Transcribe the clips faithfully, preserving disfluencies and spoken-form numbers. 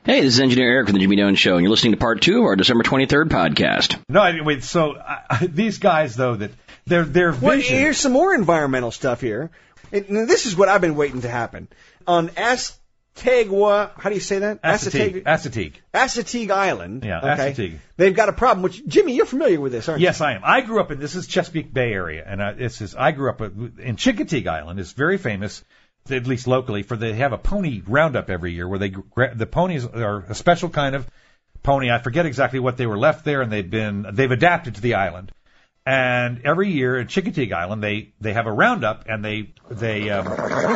Hey, this is Engineer Eric from the Jimmy Jones Show, and you're listening to part two of our December twenty-third podcast. No, I mean, wait, so uh, these guys, though, that their their vision... Well, here's some more environmental stuff here. It, this is what I've been waiting to happen. On Astegua, how do you say that? Assateague. Assateague. Assateague Island. Yeah, okay. Assateague. They've got a problem, which, Jimmy, you're familiar with this, aren't you? Yes, I am. I grew up in, this is Chesapeake Bay area, and uh, this is, I grew up in Chincoteague Island. It's very famous, at least locally, for they have a pony roundup every year where they the ponies are a special kind of pony. I forget exactly what they were left there, and they've been they've adapted to the island. And every year at Chincoteague Island, they they have a roundup, and they they um,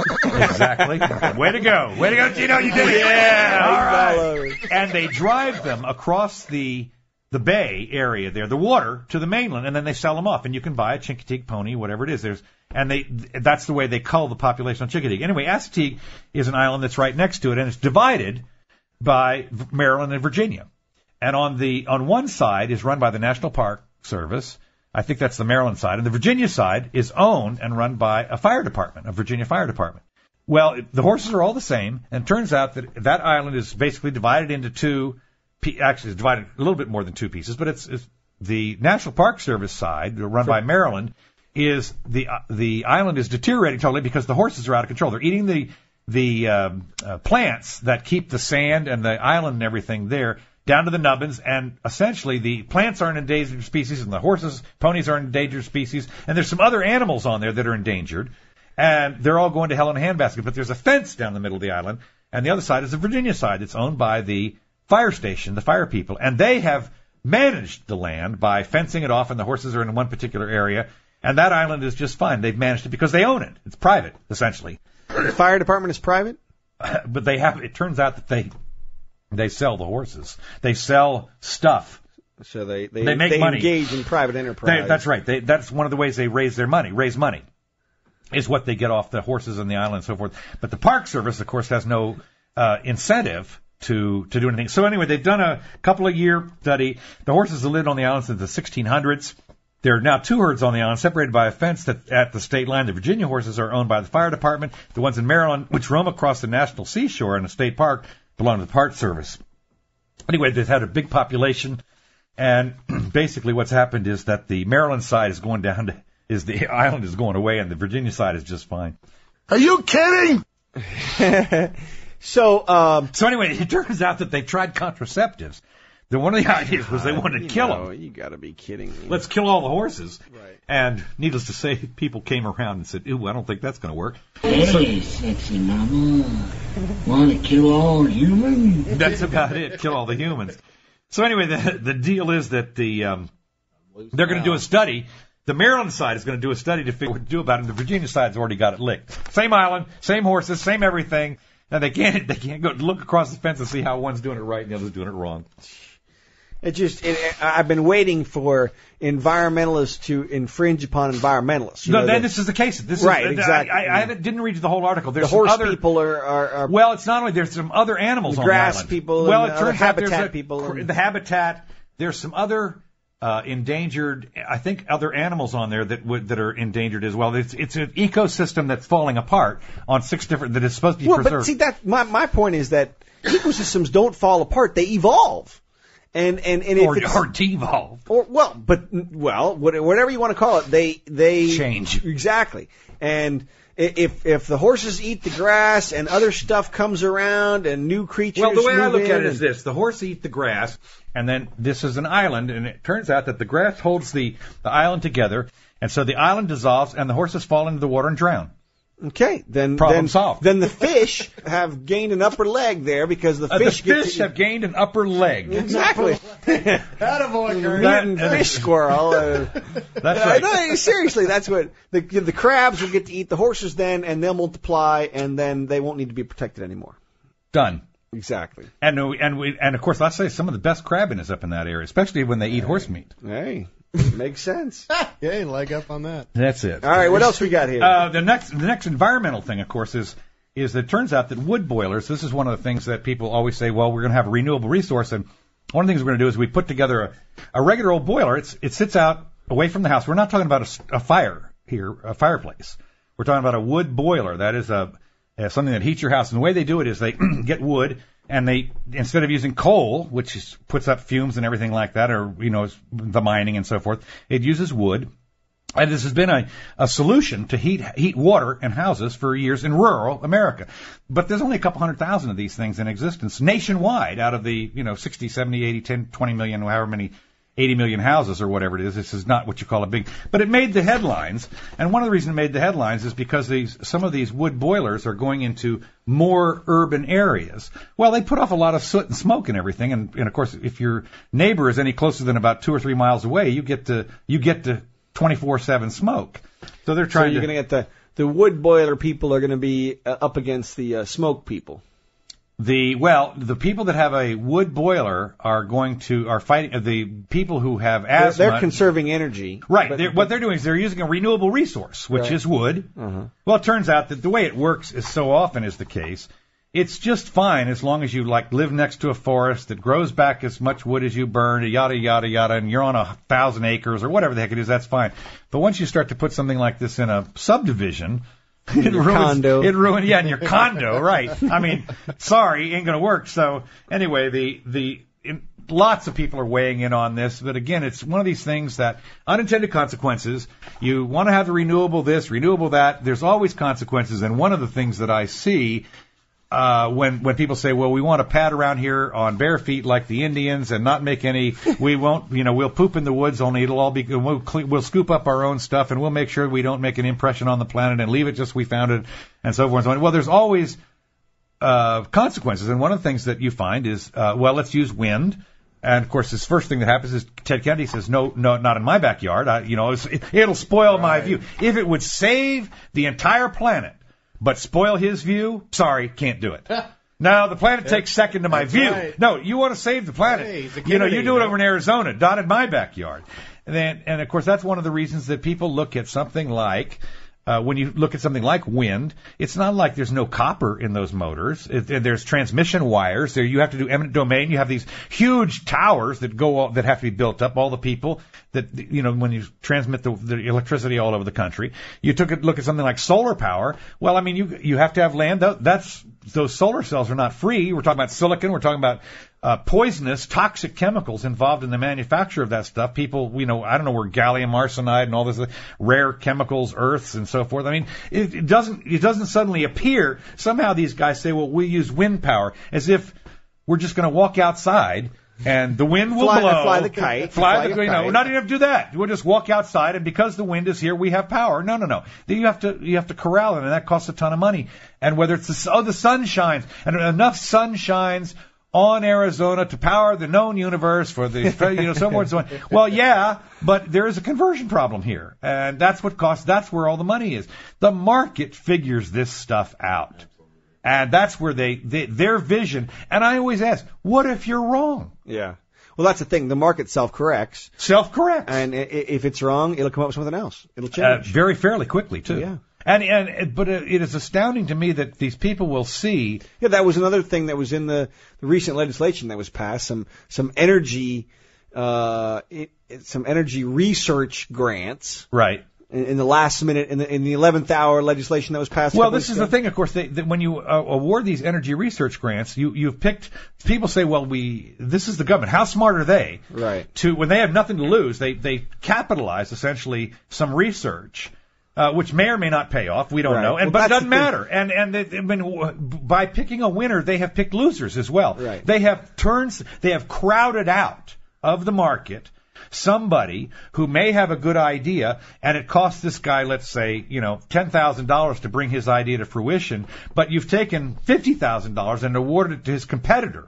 exactly way to go, way to go, Gino, you did it, yeah, all right. And they drive them across the the bay area there, the water, to the mainland, and then they sell them off, and you can buy a Chincoteague pony, whatever it is. There's And they that's the way they cull the population on Chincoteague. Anyway, Assateague is an island that's right next to it, and it's divided by Maryland and Virginia. And on the on one side is run by the National Park Service. I think that's the Maryland side. And the Virginia side is owned and run by a fire department, a Virginia fire department. Well, the horses are all the same, and it turns out that that island is basically divided into two, actually it's divided a little bit more than two pieces, but it's, it's the National Park Service side, run by Maryland, is the uh, the island is deteriorating totally because the horses are out of control. They're eating the the um, uh, plants that keep the sand and the island and everything there down to the nubbins, and essentially the plants are an endangered species, and the horses, ponies are an endangered species, and there's some other animals on there that are endangered, and they're all going to hell in a handbasket. But there's a fence down the middle of the island, and the other side is the Virginia side. It's owned by the fire station, the fire people, and they have managed the land by fencing it off, and the horses are in one particular area. And that island is just fine. They've managed it because they own it. It's private, essentially. The fire department is private? But they have. It turns out that they they sell the horses. They sell stuff. So they they, they make they money. engage in private enterprise. They, that's right. They, that's one of the ways they raise their money. Raise money is what they get off the horses on the island and so forth. But the Park Service, of course, has no uh, incentive to to do anything. So anyway, they've done a couple of year study. The horses have lived on the island since the sixteen hundreds. There are now two herds on the island, separated by a fence that, at the state line. The Virginia horses are owned by the fire department. The ones in Maryland, which roam across the national seashore in a state park, belong to the Park Service. Anyway, they've had a big population, and basically what's happened is that the Maryland side is going down to, is the island is going away, and the Virginia side is just fine. Are you kidding? so, um, so anyway, it turns out that they tried contraceptives. The one of the ideas was they wanted to kill know, them. You got to be kidding me. Let's kill all the horses. Right. And needless to say, people came around and said, "Ooh, I don't think that's going to work." Hey, so, sexy mama, want to kill all humans? That's about it. Kill all the humans. So anyway, the the deal is that the um, they're going to do a study. The Maryland side is going to do a study to figure what to do about it. And the Virginia side's already got it licked. Same island, same horses, same everything. Now they can't they can't go look across the fence and see how one's doing it right and the other's doing it wrong. It just, it, I've been waiting for environmentalists to infringe upon environmentalists. You no, know, then the, this is the case. This right, is, exactly. I, I haven't, didn't read the whole article. There's the horse some other, people are, are, are. Well, it's not only there's some other animals the on grass the island. people. Well, and it other turns out habitat there's a, people. And, the habitat. There's some other uh, endangered. I think other animals on there that would that are endangered as well. It's it's an ecosystem that's falling apart on six different that is supposed to be well, preserved. But see, that my my point is that ecosystems don't fall apart; they evolve. And and and if or, it's, or devolve, or well, but well, whatever you want to call it, they they change exactly. And if if the horses eat the grass and other stuff comes around and new creatures, well, the way I move look at it in is this: the horse eat the grass, and then this is an island, and it turns out that the grass holds the the island together, and so the island dissolves, and the horses fall into the water and drown. Okay, then problem then, solved. Then the fish have gained an upper leg there because the uh, fish the fish get have gained an upper leg. Exactly. Attaboy, Gert. Mutant fish squirrel. Uh, that's right. Uh, no, seriously, that's what the the crabs will get to eat the horses then, and they'll multiply, and then they won't need to be protected anymore. Done. Exactly. And and we and of course, let's say some of the best crabbing is up in that area, especially when they eat horse meat. Hey. Makes sense. Yeah, leg up on that. That's it. All right, what else we got here? Uh, the next, the next environmental thing, of course, is is that it turns out that wood boilers. This is one of the things that people always say. Well, we're going to have a renewable resource, and one of the things we're going to do is we put together a, a regular old boiler. It's it sits out away from the house. We're not talking about a, a fire here, a fireplace. We're talking about a wood boiler. That is a, a something that heats your house. And the way they do it is they get wood and they, instead of using coal, which is, puts up fumes and everything like that, or, you know, the mining and so forth, it uses wood. And this has been a, a solution to heat heat water in houses for years in rural America. But there's only a couple hundred thousand of these things in existence nationwide out of the, you know, sixty, seventy, eighty, ten, twenty million, however many, eighty million houses or whatever it is. This is not what you call a big, but it made the headlines. And one of the reasons it made the headlines is because these, some of these wood boilers are going into more urban areas. Well, they put off a lot of soot and smoke and everything. And, and of course, if your neighbor is any closer than about two or three miles away, you get to, you get to twenty-four seven smoke. So they're trying so you're to... going to get the, the wood boiler people are going to be uh, up against the uh, smoke people. The, well, the people that have a wood boiler are going to, are fighting, uh, the people who have asthma... They're, they're conserving energy. Right. But, They're, what they're doing is they're using a renewable resource, which right. is wood. Uh-huh. Well, it turns out that the way it works is so often is the case. It's just fine as long as you, like, live next to a forest that grows back as much wood as you burn, yada, yada, yada, and you're on a thousand acres or whatever the heck it is, that's fine. But once you start to put something like this in a subdivision, it your ruins, condo. It ruins, yeah, in your condo, right. I mean, sorry, ain't going to work. So, anyway, the, the, in, lots of people are weighing in on this, but again, it's one of these things that unintended consequences. You want to have the renewable this, renewable that. There's always consequences, and one of the things that I see Uh, when, when people say, well, we want to pad around here on bare feet like the Indians and not make any, we won't, you know, we'll poop in the woods, only it'll all be, we'll, we'll scoop up our own stuff and we'll make sure we don't make an impression on the planet and leave it just we found it and so forth and so on. Well, there's always, uh, consequences. And one of the things that you find is, uh, well, let's use wind. And of course, this first thing that happens is Ted Kennedy says, no, no, not in my backyard. I, you know, it's, it, it'll spoil right. my view. If it would save the entire planet, but spoil his view? Sorry, can't do it. No, the planet takes second to my That's view. Right. No, you want to save the planet. Hey, the you know, you do it right? over in Arizona, not in my backyard. And then, and of course, that's one of the reasons that people look at something like, uh, when you look at something like wind, it's not like there's no copper in those motors. It, there's transmission wires. There, you have to do eminent domain. You have these huge towers that go all, that have to be built up. All the people that, you know, when you transmit the, the electricity all over the country. You took a look at something like solar power. Well, I mean, you you have to have land. That's those solar cells are not free. We're talking about silicon. We're talking about uh, poisonous, toxic chemicals involved in the manufacture of that stuff. People, you know, I don't know where gallium arsenide and all this uh, rare chemicals, earths, and so forth. I mean, it, it doesn't it doesn't suddenly appear. Somehow these guys say, well, we use wind power, as if we're just going to walk outside and the wind will fly, blow. Fly the kite. Fly, fly the, the you kite. know, we're not even have to do that. We'll just walk outside, and because the wind is here, we have power. No, no, no. Then you have to you have to corral it, and that costs a ton of money. And whether it's the oh the sun shines, and enough sun shines on Arizona to power the known universe for the you know so forth and so on. Well, yeah, but there is a conversion problem here, and that's what costs. That's where all the money is. The market figures this stuff out. And that's where they, they, their vision, and I always ask, what if you're wrong? Yeah. Well, that's the thing. The market self-corrects. Self-corrects. And if it's wrong, it'll come up with something else. It'll Uh, change. very fairly quickly, too. Yeah. And, and, but it is astounding to me that these people will see. Yeah, that was another thing that was in the, the recent legislation that was passed. Some, some energy, uh, it, it, some energy research grants. Right. In, in the last minute, in the, in the eleventh hour legislation that was passed. Well, this is the thing, of course, they, that when you uh, award these energy research grants, you, you've picked, people say, well, we, this is the government. How smart are they? Right. To, when they have nothing to lose, they, they capitalize essentially some research. Uh, which may or may not pay off, we don't right. know, and well, but it doesn't matter. And and they, I mean, by picking a winner, they have picked losers as well. Right. They have turns, they have crowded out of the market somebody who may have a good idea, and it costs this guy, let's say, you know, ten thousand dollars to bring his idea to fruition, but you've taken fifty thousand dollars and awarded it to his competitor.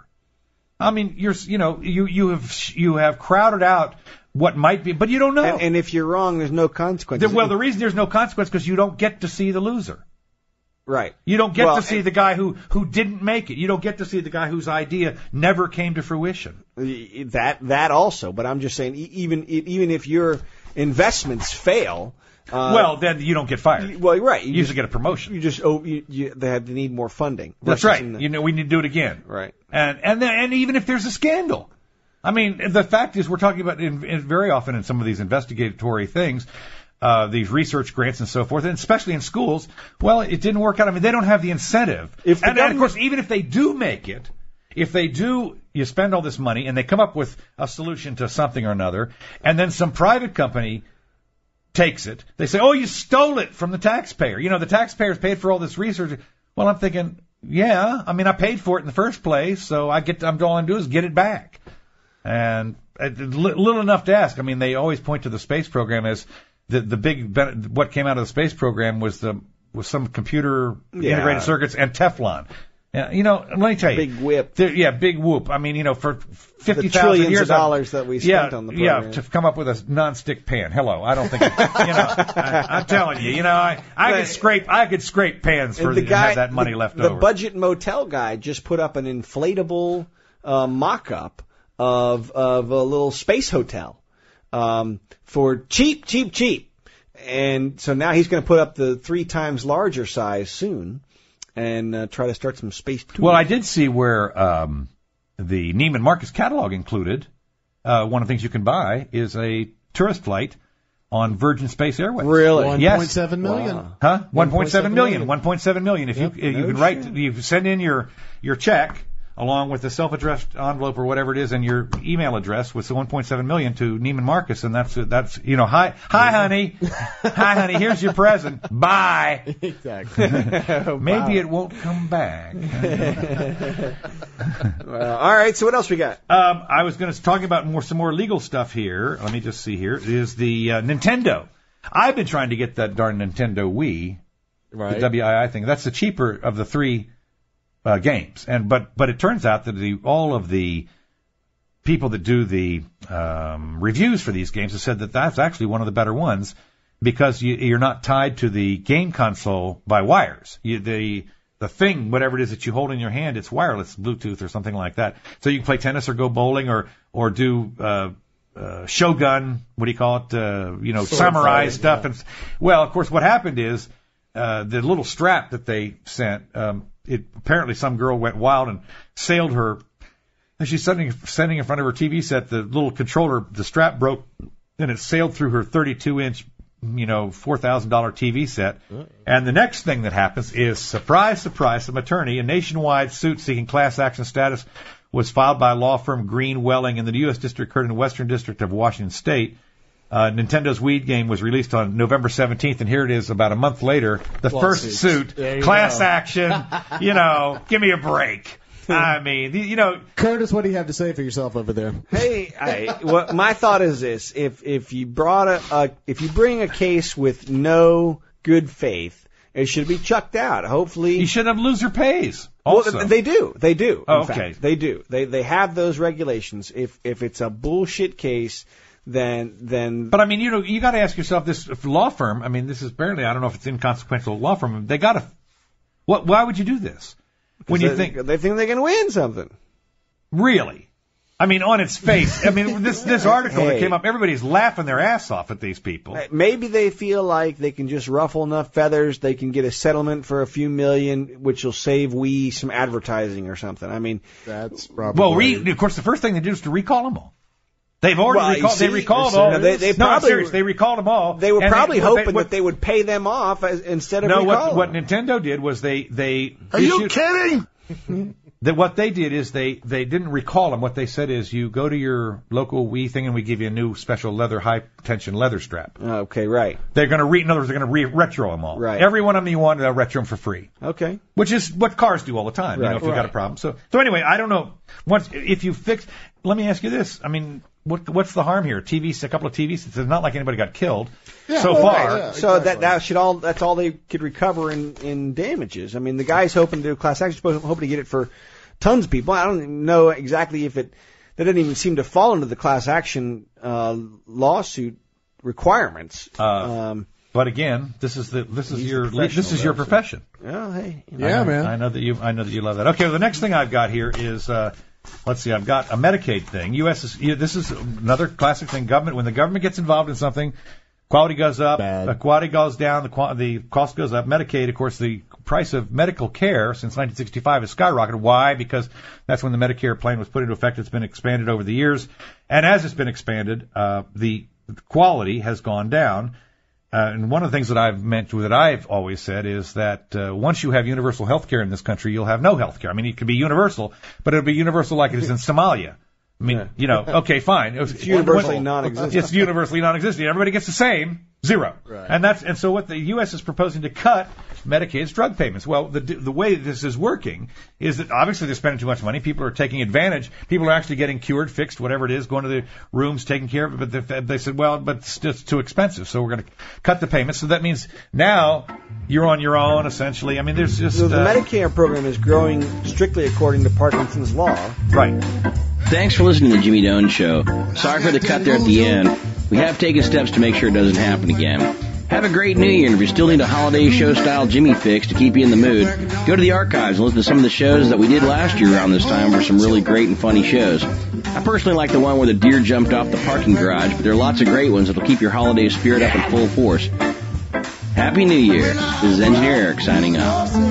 I mean, you're, you know, you you have you have crowded out what might be, but you don't know. And, and if you're wrong, there's no consequences. The, well, the reason there's no consequence is because you don't get to see the loser. Right. You don't get well, to see the guy who, who didn't make it. You don't get to see the guy whose idea never came to fruition. That that also, but I'm just saying, even even if your investments fail. Uh, well, then you don't get fired. Well, right. You, you just get a promotion. You just oh, you, you, they have to need more funding. That's right. The, you know, we need to do it again. Right. And and then, and even if there's a scandal, I mean, the fact is, we're talking about in, in very often in some of these investigatory things, uh, these research grants and so forth, and especially in schools. Well, it didn't work out. I mean, they don't have the incentive. If the and, and of course, even if they do make it, if they do, you spend all this money and they come up with a solution to something or another, and then some private company takes it, they say, oh, you stole it from the taxpayer. You know, the taxpayers paid for all this research. Well, I'm thinking, yeah, I mean, I paid for it in the first place, so I get, I'm all I do is get it back. And uh, little enough to ask. I mean, they always point to the space program as the the big, what came out of the space program was the was some computer Yeah. integrated circuits and Teflon. Yeah, you know, let me tell you. Big whip. There, yeah, big whoop. I mean, you know, for fifty The thousand trillions years of dollars that we spent yeah, on the program. Yeah, to come up with a non-stick pan. Hello, I don't think, it, you know, I, I'm telling you, you know, I, I could scrape, I could scrape pans for And the the, guy, have that money the, left the over. The budget motel guy just put up an inflatable uh, mock-up of of a little space hotel um, for cheap, cheap, cheap. And so now he's going to put up the three times larger size soon and uh, try to start some space tours. Well, I did see where um, the Neiman Marcus catalog included. Uh, one of the things you can buy is a tourist flight on Virgin Space Airways. Really? one Yes. point seven million. Wow. Huh? one point seven million. million. one point seven million. If Yep. you you No can write, shit. you send in your your check along with the self-addressed envelope or whatever it is, and your email address with the one point seven million to Neiman Marcus, and that's that's you know, hi hi honey, hi honey, here's your present, bye. Exactly. Maybe it won't come back. Well, all right, so what else we got? Um, I was going to talk about more some more legal stuff here. Let me just see here. Is the uh, Nintendo? I've been trying to get that darn Nintendo Wii, Right. the W I I thing. That's the cheaper of the three uh, games, and but but it turns out that the all of the people that do the um, reviews for these games have said that that's actually one of the better ones because you, you're not tied to the game console by wires. You, the the thing, whatever it is that you hold in your hand, it's wireless, Bluetooth or something like that. So you can play tennis or go bowling or or do uh, uh, Shogun, what do you call it? Uh, you know, Sword samurai fighting, stuff. yeah. And well, of course, what happened is uh, the little strap that they sent. Um, it apparently some girl went wild and sailed her. And she's sitting, sitting in front of her T V set. The little controller, the strap broke, and it sailed through her thirty-two inch, you know, four thousand dollars T V set. And the next thing that happens is, surprise, surprise, some attorney, a nationwide suit seeking class action status was filed by law firm Green Welling in the U S District Court in the Western District of Washington State. Uh, Nintendo's Wii game was released on November seventeenth, and here it is about a month later. The first Lawsuits. suit, There you class go. action, you know, give me a break. I mean, you know, Curtis, what do you have to say for yourself over there? Hey, I, what my thought is this: if if you brought a, a if you bring a case with no good faith, it should be chucked out. Hopefully, you should have loser pays. Also. Well, they do. They do. Oh, in okay. fact. They do. They they have those regulations. If if it's a bullshit case, then then. But I mean, you know, you got to ask yourself this if law firm. I mean, this is apparently, I don't know if it's inconsequential law firm. They got to. What? Why would you do this? When you they, think they think they can win something. really, I mean, on its face. I mean, this this article that Hey. came up, everybody's laughing their ass off at these people. Maybe they feel like they can just ruffle enough feathers. They can get a settlement for a few million, which will save Wii some advertising or something. I mean, That's probably. Well, re, of course, the first thing they do is to recall them all. They've already Well, you recalled. They see, recalled no, all. they- they no, I'm probably- serious. They recalled them all. they were and probably what hoping what- that they would pay them off as, instead of No, what recalling what them. Nintendo did was they they Are you issued- kidding? That what they did is they, they didn't recall them. What they said is you go to your local Wii thing and we give you a new special leather, high tension leather strap. Okay, right. They're going to re, in other words, they're going to re, retro them all. Right. Every one of them you want, they'll retro them for free. Okay. Which is what cars do all the time, you know, Right. if you've got a Right. problem. So, so anyway, I don't know. Once, if you fix, let me ask you this. I mean, what, what's the harm here? T V, a couple of T V sets. It's not like anybody got killed so well, far. right, yeah. So Exactly. that that should all that's all they could recover in in damages. I mean, the guy's hoping to do a class action, hoping to get it for tons of people. I don't even know exactly if it that didn't even seem to fall into the class action uh, lawsuit requirements. Uh, um, But again, this is the this is He's your a professional, this is your though, so- profession. well, hey, you know, Yeah, I know, man. I know that you I know that you love that. Okay, well, the next thing I've got here is uh, let's see, I've got a Medicaid thing. U S is yeah, this is another classic thing. Government when the government gets involved in something, quality goes up, Bad. the quality goes down, the qua- the cost goes up. Medicaid, of course, the price of medical care since nineteen sixty-five has skyrocketed. Why? Because that's when the Medicare plan was put into effect. It's been expanded over the years, and as it's been expanded, uh, the quality has gone down. Uh, and one of the things that I've meant that I've always said is that uh, once you have universal health care in this country, you'll have no health care. I mean, it could be universal, but it'll be universal like it is in Somalia. I mean, yeah. you know, okay, fine. It was, it's universally non-existent. It's universally non-existent. Everybody gets the same, zero. Right. And that's and so what the U S is proposing to cut Medicaid's drug payments. Well, the the way this is working is that obviously they're spending too much money. People are taking advantage. People are actually getting cured, fixed, whatever it is, going to the rooms, taking care of it. But they, they said, well, but it's just too expensive, so we're going to cut the payments. So that means now you're on your own, essentially. I mean, there's just so the uh, Medicare program is growing strictly according to Parkinson's law. Right. Thanks for listening to the Jimmy Doan Show. Sorry for the cut there at the end. We have taken steps to make sure it doesn't happen again. Have a great New Year, and if you still need a holiday show-style Jimmy fix to keep you in the mood, go to the archives and listen to some of the shows that we did last year around this time for some really great and funny shows. I personally like the one where the deer jumped off the parking garage, but there are lots of great ones that will keep your holiday spirit up in full force. Happy New Year. This is Engineer Eric signing off.